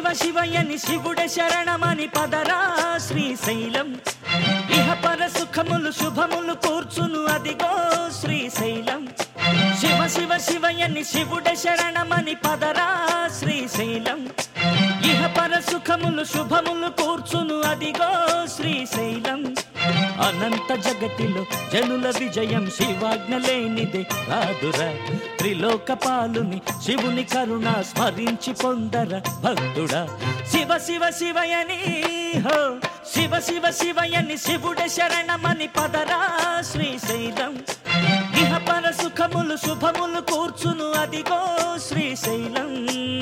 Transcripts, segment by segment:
శివయని శివుడే శరణమని పదరా శ్రీశైలం. ఇహపర సుఖములు శుభములు కూర్చును అదిగో శ్రీశైలం. శివయని శివుడే శరణమని పదరా శ్రీశైలం. ఇహపర సుఖములు శుభములు కూర్చును అదిగో శ్రీశైలం. అనంత జగతిలో జనుల విజయం శివాజ్ఞ లేనిదే రాదురా. త్రిలోక పాలుని శివుని కరుణ స్మరించి పొందర భక్తుడా. శివయని హో శివయని శివుడే శరణమని పదరా శ్రీశైలం. ఇహపర సుఖములు శుభములు కూర్చును అదిగో శ్రీశైలం.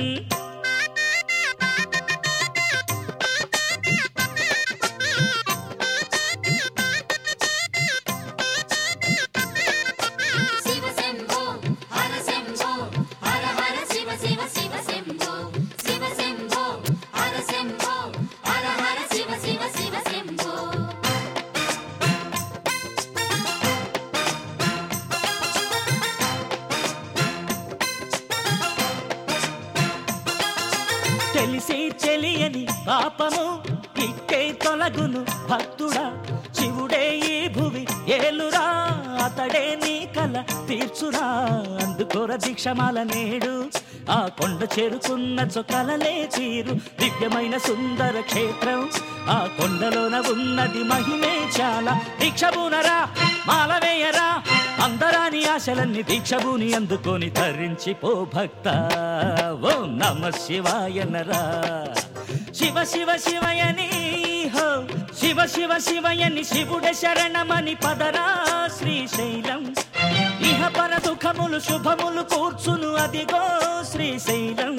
తెలిసి తెలియని పాపము ఇట్టే తొలగును భక్తుడా. శివుడే ఈ భువి ఏలురా, అతడే నీ కల తీర్చురా. అందుకోర దీక్షమాల నేడు ఆ కొండ చేరుకున్న చొక్కలలే తీరు. దివ్యమైన సుందర క్షేత్రం ఆ కొండలోన ఉన్నది మహిమే చాలా. దీక్షభూనరా మాలవేయరా, అందరాని ఆశలన్నీ దీక్షభూని అందుకొని తరించిపో భక్త. ఓం నమ శివాయనరా. శివయని హో శివయని శివుడే శరణమని పదరా శ్రీశైలం. ఇహపర సుఖములు శుభములు కూర్చును అదిగో శ్రీశైలం.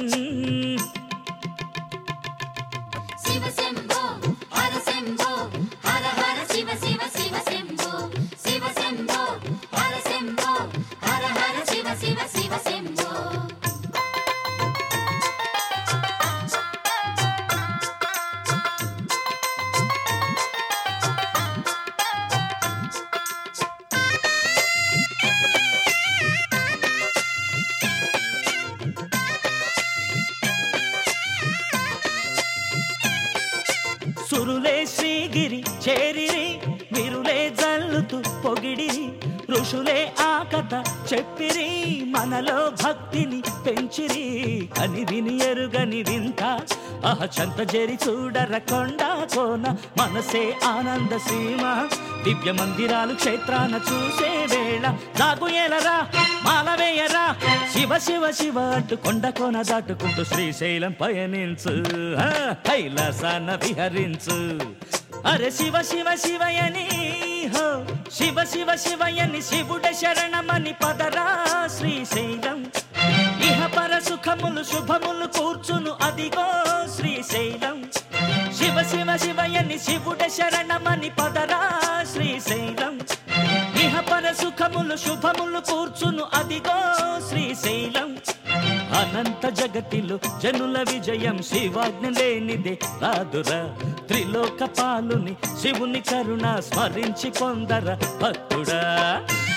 సురులే శ్రీగిరి చేరిరి, విరులే జల్లుతూ పొగిడిరి. ఋషులే ఆ కథ చెప్పిరి, మనలో భక్తిని పెంచిరి. కని విని ఎరుగని వింత చెంత జరి చూడర కొండ కోన. మనసే ఆనంద సీమ దివ్య మందిరాలు క్షేత్రాన చూసే వేళ. జాగు ఏలరా మాలవేయరా, శివ అంటూ కొండ కోన దాటుకుంటూ శ్రీశైలం పయనించు. కైలాసాన విహరించు. అరే శివయని హో శివయని శివుడే శరణమని పదరా శ్రీశైలం. ఇహపర సుఖములు శుభములు కూర్చును అదిగో శ్రీశైలం. శివయని శివుడే శరణమని పదరా శ్రీశైలం. ఇహపర సుఖములు శుభములు కూర్చును అదిగో శ్రీశైలం. అనంత జగతిలో జనుల విజయం శివాజ్ఞ లేనిదే రాదురా. త్రిలోక పాలుని శివుని కరుణ స్మరించి పొందర భక్తుడా.